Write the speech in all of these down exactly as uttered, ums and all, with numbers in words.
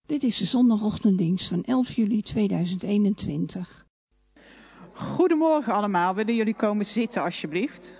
Dit is de zondagochtenddienst van elf juli tweeduizend eenentwintig. Goedemorgen allemaal, willen jullie komen zitten alsjeblieft?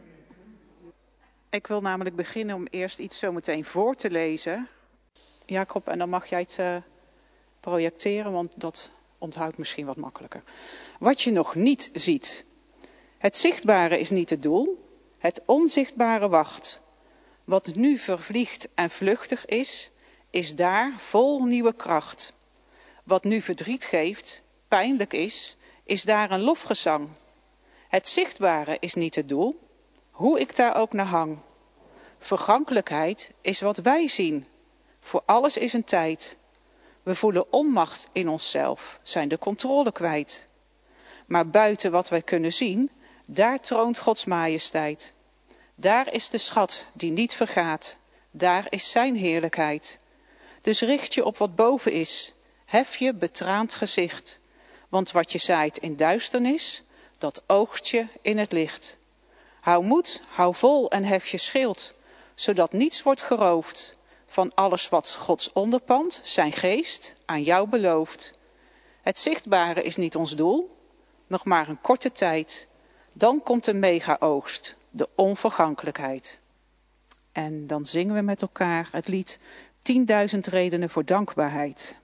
Ik wil namelijk beginnen om eerst iets zo meteen voor te lezen. Jacob, en dan mag jij het uh, projecteren, want dat onthoudt misschien wat makkelijker. Wat je nog niet ziet. Het zichtbare is niet het doel, het onzichtbare wacht. Wat nu vervliegt en vluchtig is, is daar vol nieuwe kracht. Wat nu verdriet geeft, pijnlijk is, is daar een lofgezang. Het zichtbare is niet het doel, hoe ik daar ook naar hang. Vergankelijkheid is wat wij zien. Voor alles is een tijd. We voelen onmacht in onszelf, zijn de controle kwijt. Maar buiten wat wij kunnen zien, daar troont Gods majesteit. Daar is de schat die niet vergaat. Daar is zijn heerlijkheid. Dus richt je op wat boven is. Hef je betraand gezicht. Want wat je zaait in duisternis, dat oogst je in het licht. Hou moed, hou vol en hef je schild, zodat niets wordt geroofd van alles wat Gods onderpand, zijn geest, aan jou belooft. Het zichtbare is niet ons doel, nog maar een korte tijd. Dan komt de mega-oogst, de onvergankelijkheid. En dan zingen we met elkaar het lied tienduizend redenen voor dankbaarheid.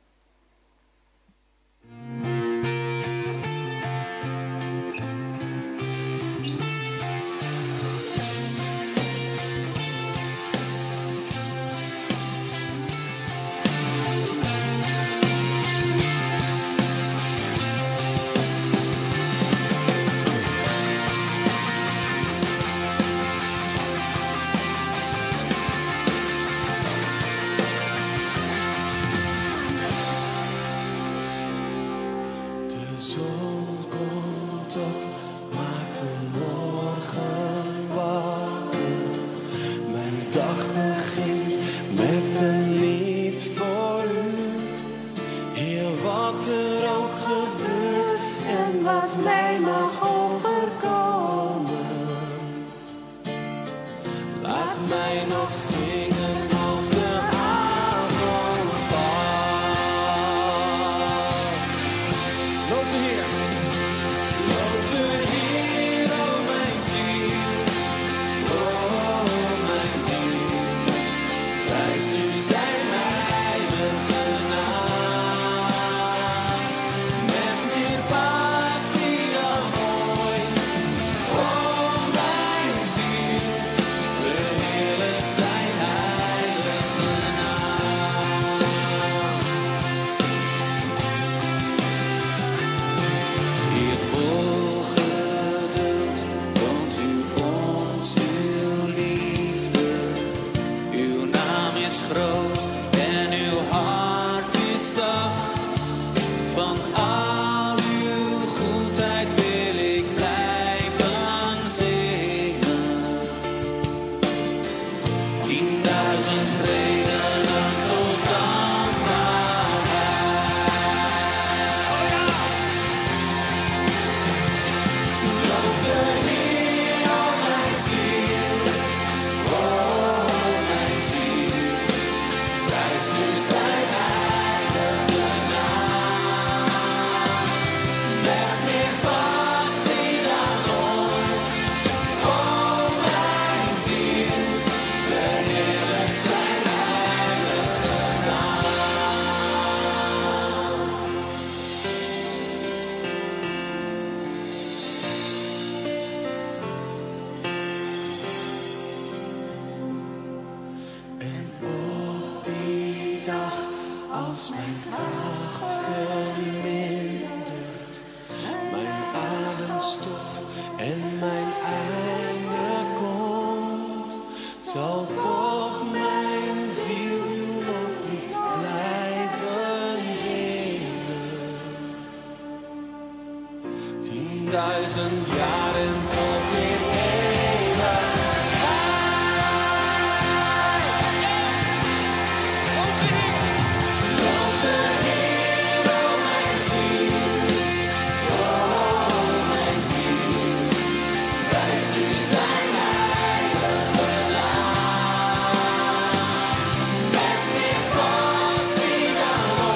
Met meer passie dan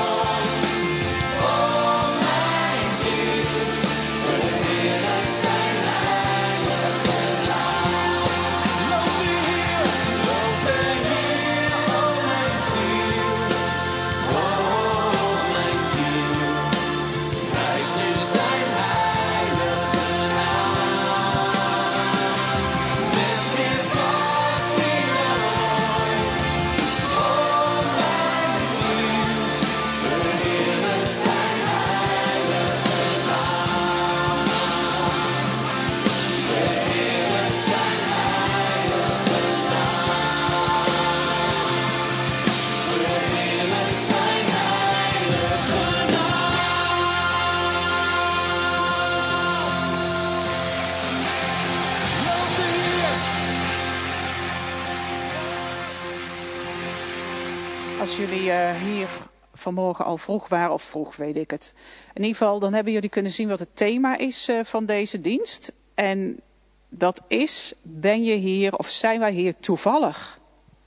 die uh, hier vanmorgen al vroeg waren, of vroeg weet ik het. In ieder geval, dan hebben jullie kunnen zien wat het thema is uh, van deze dienst. En dat is, ben je hier of zijn wij hier toevallig?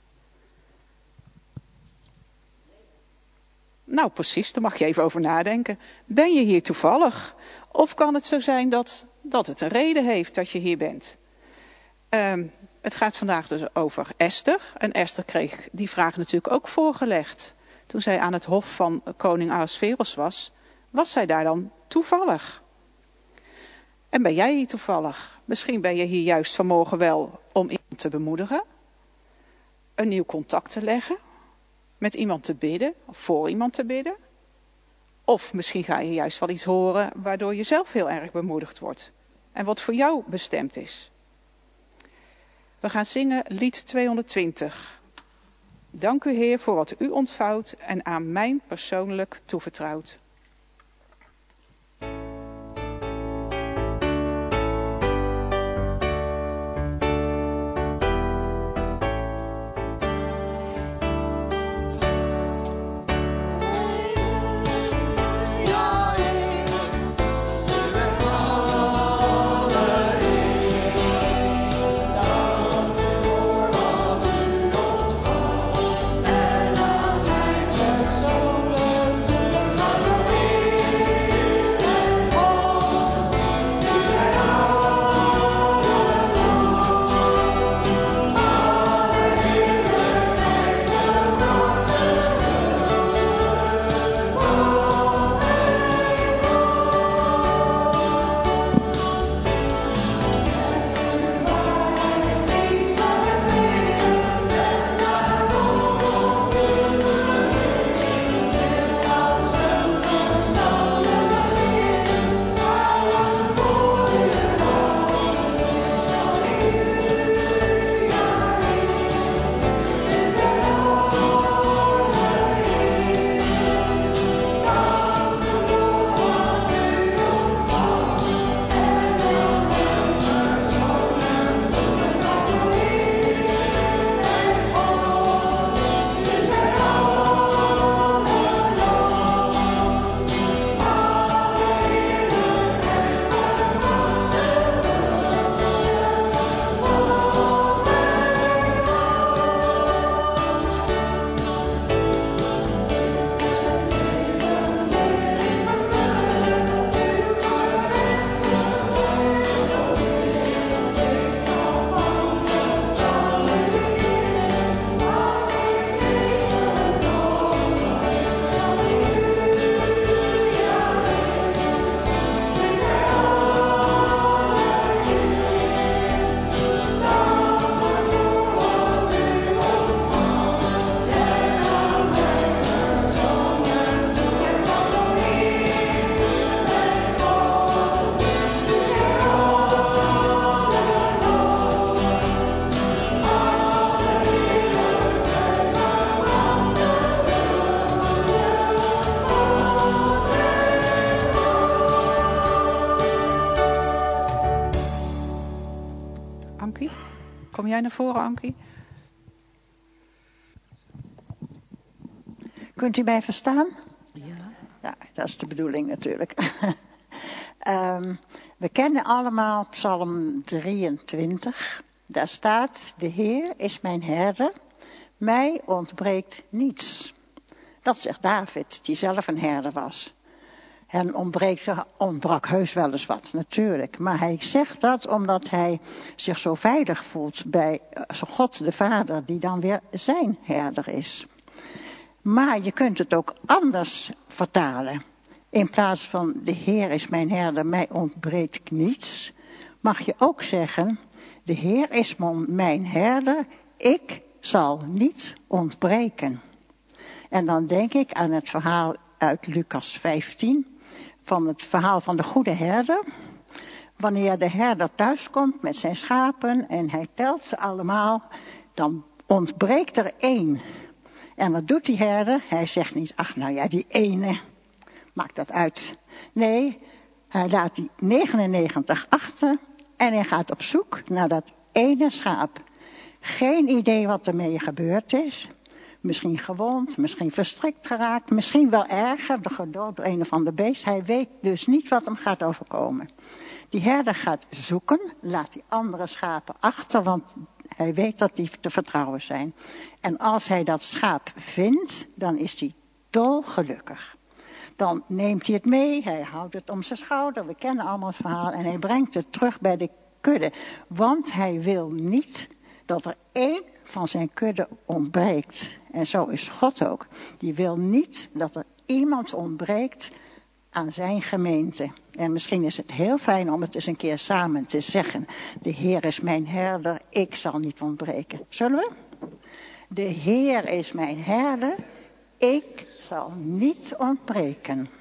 Nou precies, daar mag je even over nadenken. Ben je hier toevallig? Of kan het zo zijn dat, dat het een reden heeft dat je hier bent? Um, het gaat vandaag dus over Esther. En Esther kreeg die vraag natuurlijk ook voorgelegd. Toen zij aan het hof van koning Ahasveros was, was zij daar dan toevallig? En ben jij hier toevallig? Misschien ben je hier juist vanmorgen wel om iemand te bemoedigen, een nieuw contact te leggen, met iemand te bidden, of voor iemand te bidden. Of misschien ga je juist wel iets horen waardoor je zelf heel erg bemoedigd wordt. En wat voor jou bestemd is. We gaan zingen lied tweehonderdtwintig. Dank u Heer voor wat u ontvouwt en aan mij persoonlijk toevertrouwt. Ankie? Kom jij naar voren, Ankie? Kunt u mij verstaan? Ja. Ja, dat is de bedoeling natuurlijk. um, we kennen allemaal Psalm drieëntwintig. Daar staat, de Heer is mijn herder, mij ontbreekt niets. Dat zegt David, die zelf een herder was. Hem ontbreekt, ontbrak heus wel eens wat, natuurlijk. Maar hij zegt dat omdat hij zich zo veilig voelt bij God de Vader, die dan weer zijn herder is. Maar je kunt het ook anders vertalen. In plaats van de Heer is mijn herder, mij ontbreekt niets, mag je ook zeggen, de Heer is mijn herder, ik zal niet ontbreken. En dan denk ik aan het verhaal uit Lucas vijftien, van het verhaal van de goede herder. Wanneer de herder thuiskomt met zijn schapen en hij telt ze allemaal, dan ontbreekt er één. En wat doet die herder? Hij zegt niet, ach nou ja, die ene, maakt dat uit. Nee, hij laat die negenennegentig achter en hij gaat op zoek naar dat ene schaap. Geen idee wat ermee gebeurd is. Misschien gewond, misschien verstrikt geraakt, misschien wel erger, gedood door een of ander beest. Hij weet dus niet wat hem gaat overkomen. Die herder gaat zoeken, laat die andere schapen achter, want hij weet dat die te vertrouwen zijn. En als hij dat schaap vindt, dan is hij dolgelukkig. Dan neemt hij het mee, hij houdt het om zijn schouder, we kennen allemaal het verhaal, en hij brengt het terug bij de kudde. Want hij wil niet dat er één van zijn kudde ontbreekt. En zo is God ook. Die wil niet dat er iemand ontbreekt aan zijn gemeente. En misschien is het heel fijn om het eens een keer samen te zeggen. De Heer is mijn herder, ik zal niet ontbreken. Zullen we? De Heer is mijn herder, ik zal niet ontbreken.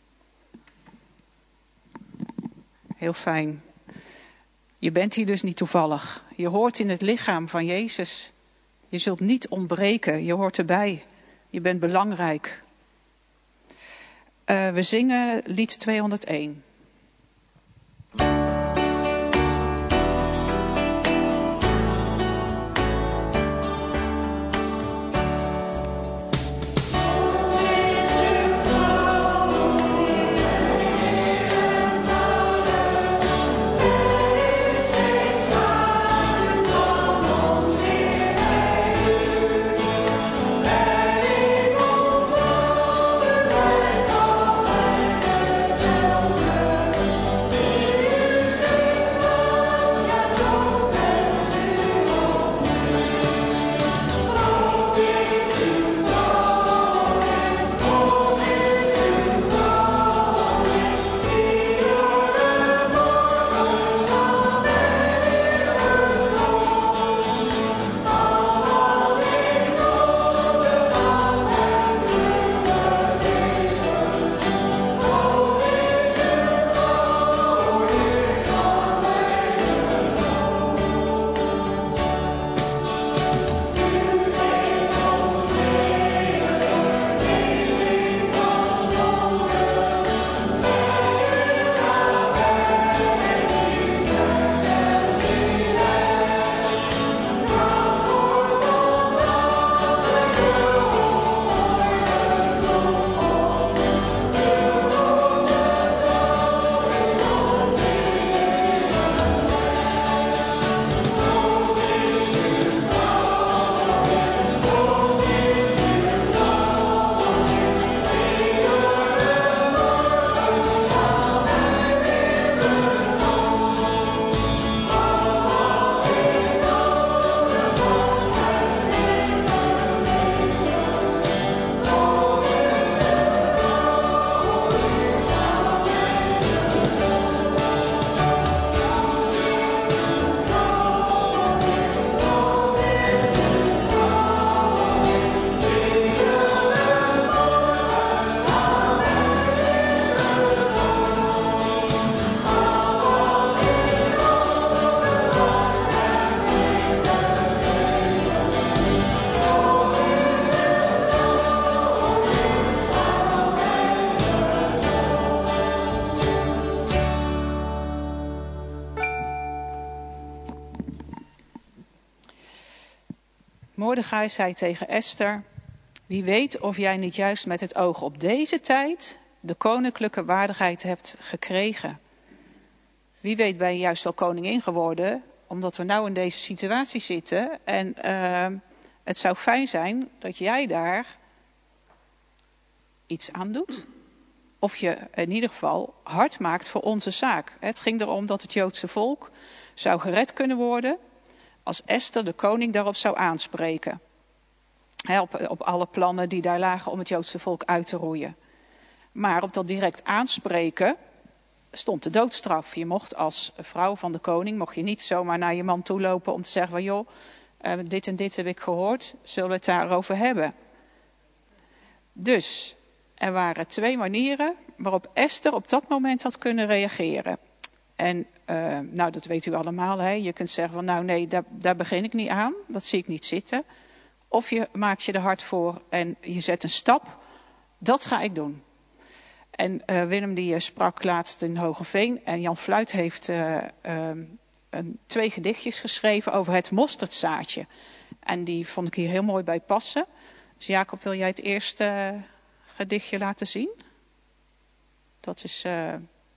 Heel fijn. Je bent hier dus niet toevallig. Je hoort in het lichaam van Jezus. Je zult niet ontbreken. Je hoort erbij. Je bent belangrijk. Uh, we zingen lied tweehonderdéén. Mordechai zei tegen Esther: wie weet of jij niet juist met het oog op deze tijd de koninklijke waardigheid hebt gekregen. Wie weet ben je juist wel koningin geworden, omdat we nou in deze situatie zitten. En uh, het zou fijn zijn dat jij daar iets aan doet. Of je in ieder geval hard maakt voor onze zaak. Het ging erom dat het Joodse volk zou gered kunnen worden als Esther de koning daarop zou aanspreken. He, op, op alle plannen die daar lagen om het Joodse volk uit te roeien. Maar op dat direct aanspreken stond de doodstraf. Je mocht als vrouw van de koning, mocht je niet zomaar naar je man toe lopen om te zeggen van joh, uh, dit en dit heb ik gehoord, zullen we het daarover hebben. Dus er waren twee manieren waarop Esther op dat moment had kunnen reageren. En uh, nou, dat weet u allemaal. Hè? Je kunt zeggen van nou nee, daar, daar begin ik niet aan. Dat zie ik niet zitten. Of je maakt je er hard voor en je zet een stap. Dat ga ik doen. En uh, Willem die uh, sprak laatst in Hogeveen. En Jan Fluit heeft uh, uh, een, twee gedichtjes geschreven over het mosterdzaadje. En die vond ik hier heel mooi bij passen. Dus Jacob, wil jij het eerste uh, gedichtje laten zien? Dat is uh,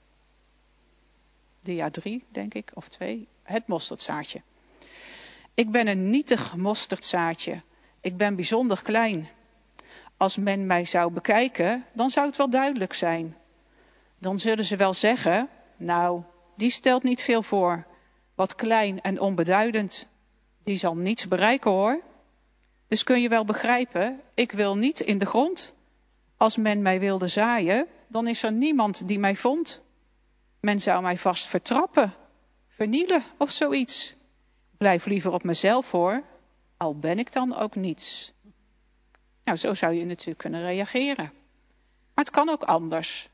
dia drie, denk ik, of twee. Het mosterdzaadje. Ik ben een nietig mosterdzaadje. Ik ben bijzonder klein. Als men mij zou bekijken, dan zou het wel duidelijk zijn. Dan zullen ze wel zeggen, nou, die stelt niet veel voor. Wat klein en onbeduidend. Die zal niets bereiken hoor. Dus kun je wel begrijpen, ik wil niet in de grond. Als men mij wilde zaaien, dan is er niemand die mij vond. Men zou mij vast vertrappen, vernielen of zoiets. Blijf liever op mezelf hoor, al ben ik dan ook niets. Nou, zo zou je natuurlijk kunnen reageren. Maar het kan ook anders.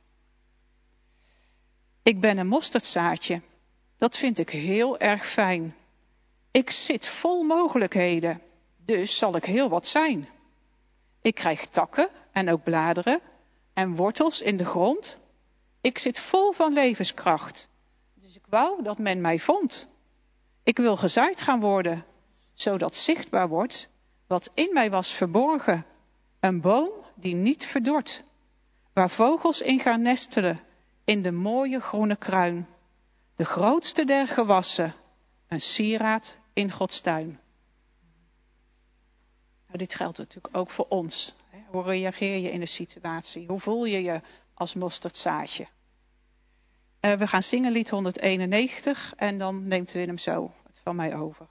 Ik ben een mosterdzaadje. Dat vind ik heel erg fijn. Ik zit vol mogelijkheden, dus zal ik heel wat zijn. Ik krijg takken en ook bladeren en wortels in de grond. Ik zit vol van levenskracht, dus ik wou dat men mij vond. Ik wil gezaaid gaan worden, zodat zichtbaar wordt wat in mij was verborgen. Een boom die niet verdort, waar vogels in gaan nestelen in de mooie groene kruin. De grootste der gewassen, een sieraad in Gods tuin. Nou, dit geldt natuurlijk ook voor ons. Hoe reageer je in een situatie? Hoe voel je je als mosterdzaadje? Uh, we gaan zingen lied honderdeenennegentig en dan neemt Willem zo het van mij over.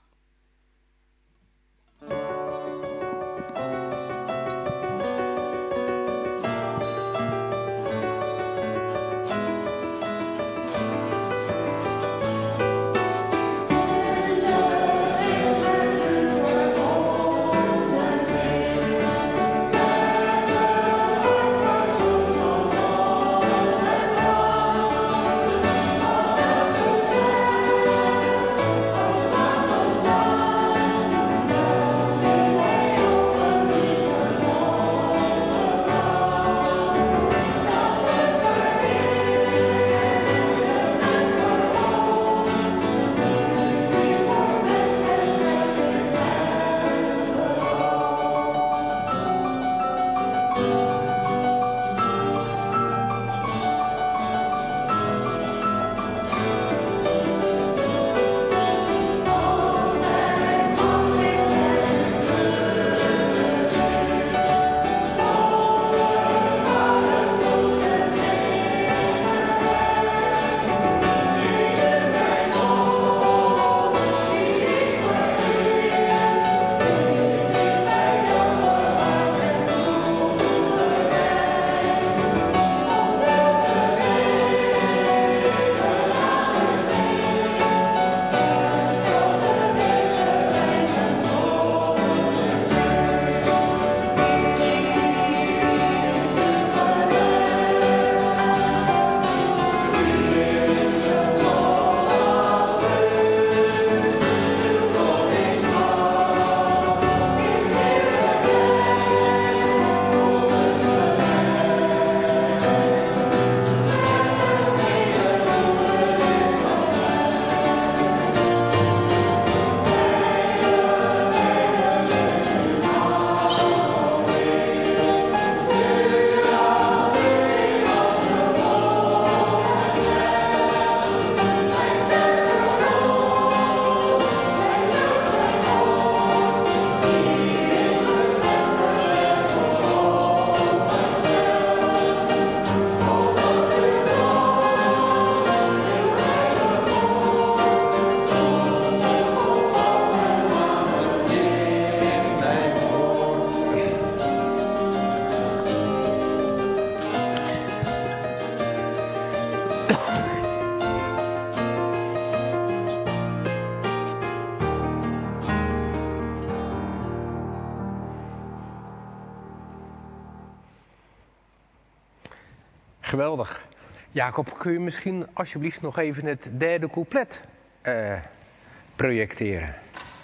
Geweldig. Jacob, kun je misschien alsjeblieft nog even het derde couplet uh, projecteren?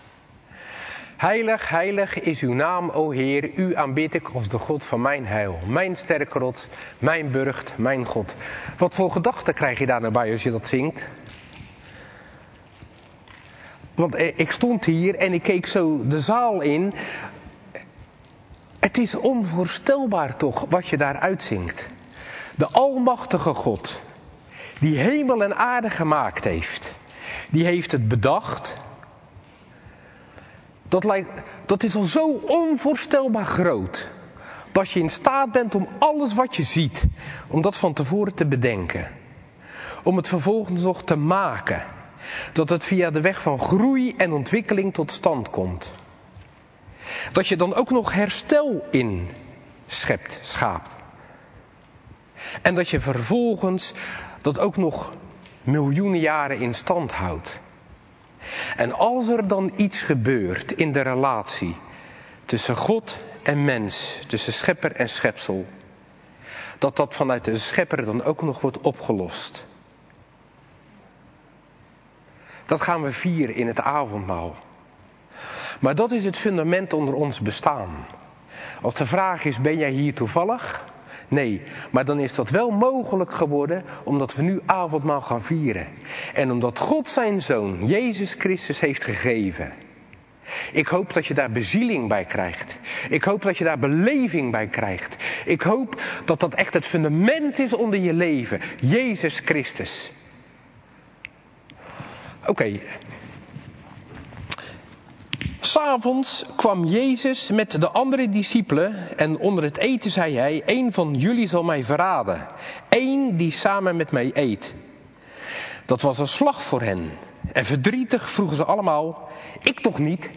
Heilig, heilig is uw naam, o Heer, u aanbid ik als de God van mijn heil. Mijn sterke rots, mijn burcht, mijn God. Wat voor gedachten krijg je daar nou bij als je dat zingt? Want ik stond hier en ik keek zo de zaal in. Het Het is onvoorstelbaar toch wat je daar uitzingt. De almachtige God, die hemel en aarde gemaakt heeft, die heeft het bedacht. Dat, lijkt, dat is al zo onvoorstelbaar groot, dat je in staat bent om alles wat je ziet, om dat van tevoren te bedenken. Om het vervolgens nog te maken. Dat het via de weg van groei en ontwikkeling tot stand komt. Dat je dan ook nog herstel in schept, schaapt. En dat je vervolgens dat ook nog miljoenen jaren in stand houdt. En als er dan iets gebeurt in de relatie tussen God en mens, tussen schepper en schepsel, dat dat vanuit de schepper dan ook nog wordt opgelost. Dat gaan we vieren in het avondmaal. Maar dat is het fundament onder ons bestaan. Als de vraag is, ben jij hier toevallig? Nee, maar dan is dat wel mogelijk geworden omdat we nu avondmaal gaan vieren. En omdat God zijn Zoon, Jezus Christus, heeft gegeven. Ik hoop dat je daar bezieling bij krijgt. Ik hoop dat je daar beleving bij krijgt. Ik hoop dat dat echt het fundament is onder je leven. Jezus Christus. Oké. Okay. 'S'avonds kwam Jezus met de andere discipelen en onder het eten zei hij: "Eén van jullie zal mij verraden. Eén die samen met mij eet." Dat was een slag voor hen. En verdrietig vroegen ze allemaal: "Ik toch niet?"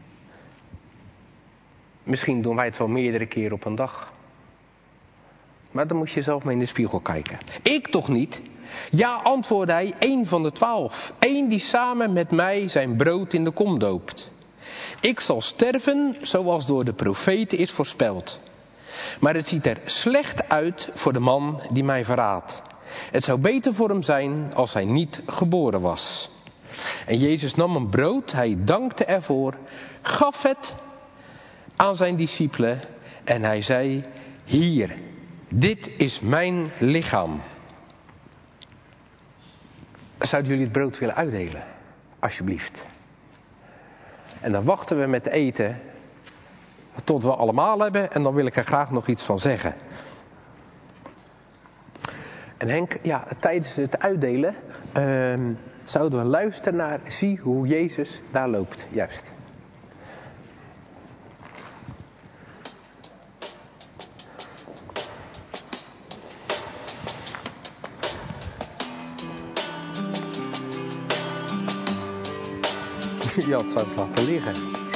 Misschien doen wij het wel meerdere keren op een dag. Maar dan moet je zelf maar in de spiegel kijken. "Ik toch niet?" "Ja," antwoordde hij, "één van de twaalf. Eén die samen met mij zijn brood in de kom doopt. Ik zal sterven zoals door de profeten is voorspeld. Maar het ziet er slecht uit voor de man die mij verraadt. Het zou beter voor hem zijn als hij niet geboren was." En Jezus nam een brood, hij dankte ervoor, gaf het aan zijn discipelen en hij zei: "Hier, dit is mijn lichaam." Zouden jullie het brood willen uitdelen? Alsjeblieft. En dan wachten we met eten tot we allemaal hebben en dan wil ik er graag nog iets van zeggen. En Henk, ja, tijdens het uitdelen uh, zouden we luisteren naar zie hoe Jezus daar loopt. Juist. Je had zou het laten liggen.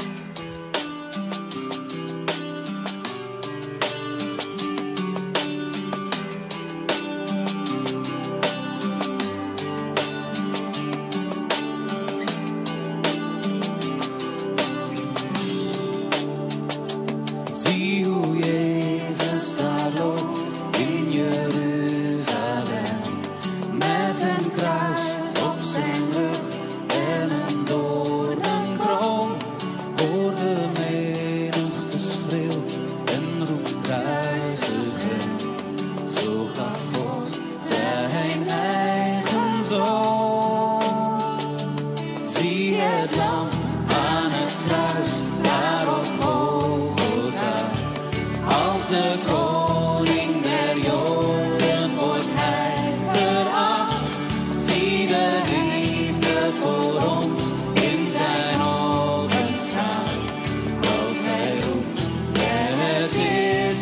Zie hoe Jezus daar loopt in Jeruzalem, met een kruis op zijn rug en een doornenkroon. Hoor de menigte schreeuwt en roept kruisigen. Zo gaf God zijn eigen zoon. Zie het lam aan het kruis daar op Golgotha. Als de koning der Joden wordt hij veracht. Zie de liefde voor ons in zijn ogen staan. Als hij roept en het is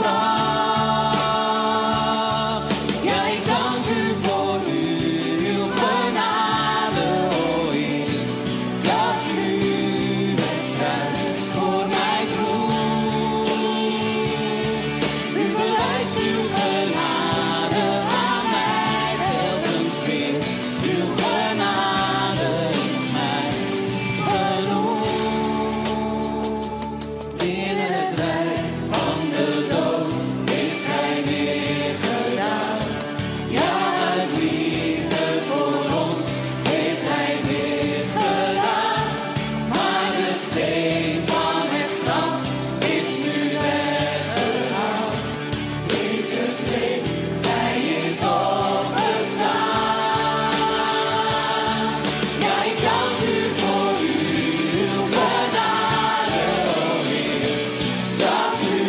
volbracht. Ja, ik dank u voor uw genade, o Heer, dat u het kruis voor mij droeg. U bewijst uw genade aan mij telkens weer. Uw genade is mij genoeg. In het rijk van de dood is hij neergedaald. Ja, uit liefde voor ons heeft hij dit gedaan. Maar de steen van het graf is nu weggehaald. Jezus leeft, hij is opgestaan. Ja, ik dank u voor uw genade, o Heer, dat u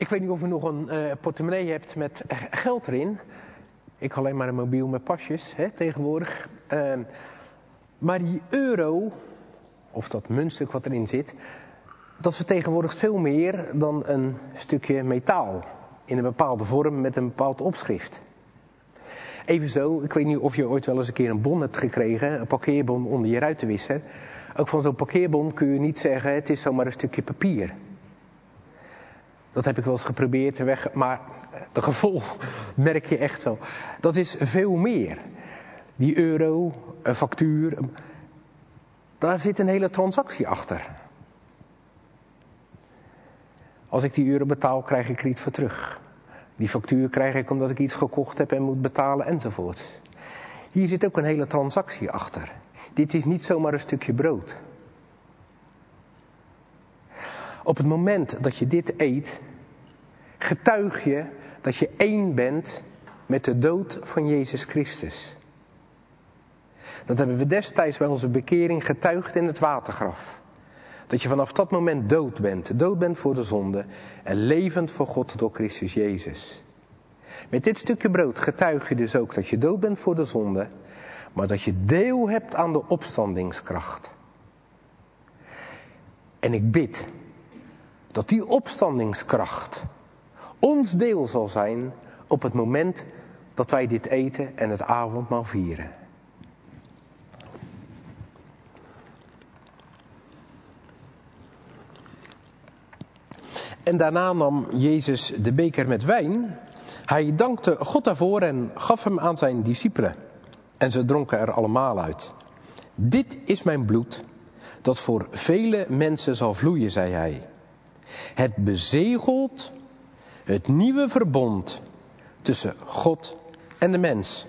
Ik weet niet of u nog een uh, portemonnee hebt met geld erin. Ik had alleen maar een mobiel met pasjes hè, tegenwoordig. Uh, maar die euro, of dat muntstuk wat erin zit, dat vertegenwoordigt veel meer dan een stukje metaal. In een bepaalde vorm met een bepaald opschrift. Evenzo, ik weet niet of je ooit wel eens een keer een bon hebt gekregen, een parkeerbon onder je ruitenwisser. Ook van zo'n parkeerbon kun je niet zeggen, het is zomaar een stukje papier. Dat heb ik wel eens geprobeerd, weg, maar de gevolg merk je echt wel. Dat is veel meer. Die euro, een factuur, daar zit een hele transactie achter. Als ik die euro betaal, krijg ik er iets voor terug. Die factuur krijg ik omdat ik iets gekocht heb en moet betalen enzovoort. Hier zit ook een hele transactie achter. Dit is niet zomaar een stukje brood. Op het moment dat je dit eet, getuig je dat je één bent met de dood van Jezus Christus. Dat hebben we destijds bij onze bekering getuigd in het watergraf. Dat je vanaf dat moment dood bent. Dood bent voor de zonde en levend voor God door Christus Jezus. Met dit stukje brood getuig je dus ook dat je dood bent voor de zonde, maar dat je deel hebt aan de opstandingskracht. En ik bid dat die opstandingskracht ons deel zal zijn op het moment dat wij dit eten en het avondmaal vieren. En daarna nam Jezus de beker met wijn. Hij dankte God daarvoor en gaf hem aan zijn discipelen. En ze dronken er allemaal uit. Dit is mijn bloed, dat voor vele mensen zal vloeien, zei hij. Het bezegelt het nieuwe verbond tussen God en de mens.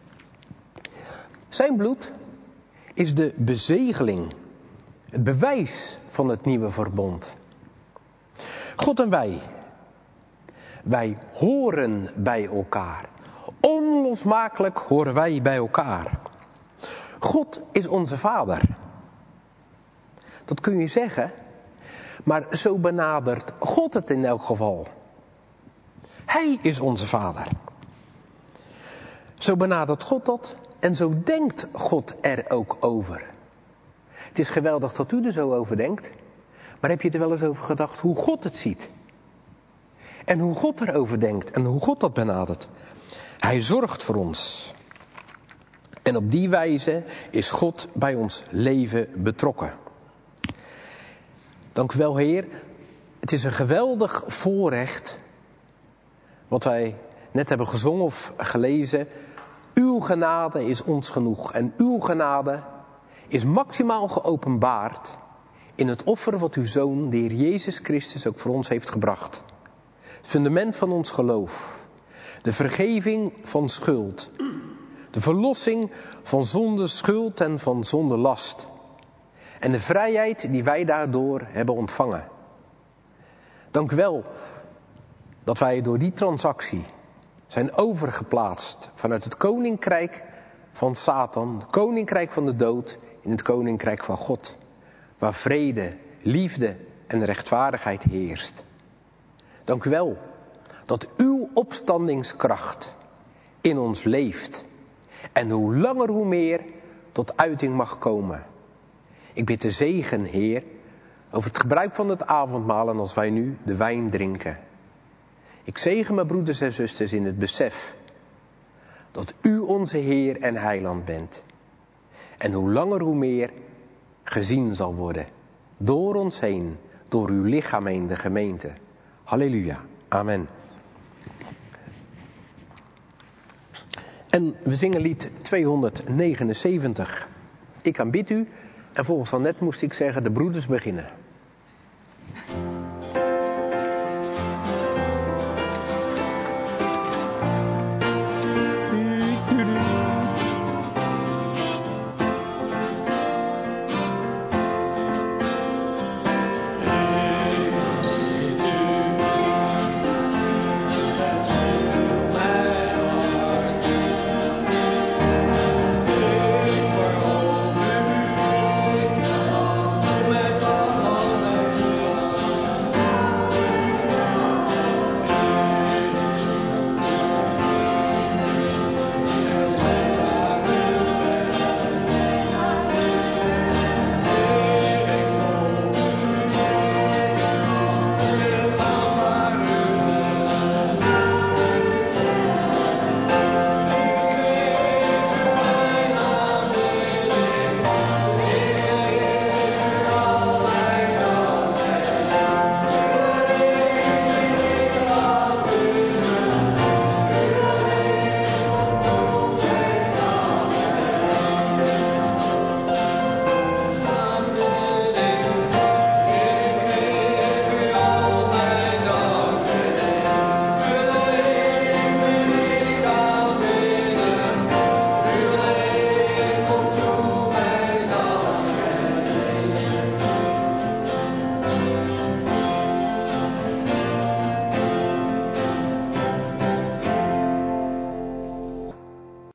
Zijn bloed is de bezegeling, het bewijs van het nieuwe verbond. God en wij, wij horen bij elkaar. Onlosmakelijk horen wij bij elkaar. God is onze Vader. Dat kun je zeggen, maar zo benadert God het in elk geval. Hij is onze Vader. Zo benadert God dat en zo denkt God er ook over. Het is geweldig dat u er zo over denkt. Maar heb je er wel eens over gedacht hoe God het ziet? En hoe God erover denkt en hoe God dat benadert? Hij zorgt voor ons. En op die wijze is God bij ons leven betrokken. Dank u wel, Heer. Het is een geweldig voorrecht wat wij net hebben gezongen of gelezen. Uw genade is ons genoeg. En uw genade is maximaal geopenbaard in het offer wat uw Zoon, de Heer Jezus Christus, ook voor ons heeft gebracht. Het fundament van ons geloof. De vergeving van schuld. De verlossing van zonde, schuld en van zonde last. En de vrijheid die wij daardoor hebben ontvangen. Dank u wel dat wij door die transactie zijn overgeplaatst vanuit het koninkrijk van Satan, het koninkrijk van de dood, in het koninkrijk van God. Waar vrede, liefde en rechtvaardigheid heerst. Dank u wel dat uw opstandingskracht in ons leeft. En hoe langer hoe meer tot uiting mag komen. Ik bid de zegen, Heer, over het gebruik van het avondmaal en als wij nu de wijn drinken. Ik zegen mijn broeders en zusters in het besef dat u onze Heer en Heiland bent. En hoe langer hoe meer gezien zal worden. Door ons heen, door uw lichaam heen, de gemeente. Halleluja. Amen. En we zingen lied tweehonderdnegenenzeventig. Ik aanbid u. En volgens dan net moest ik zeggen, de broeders beginnen.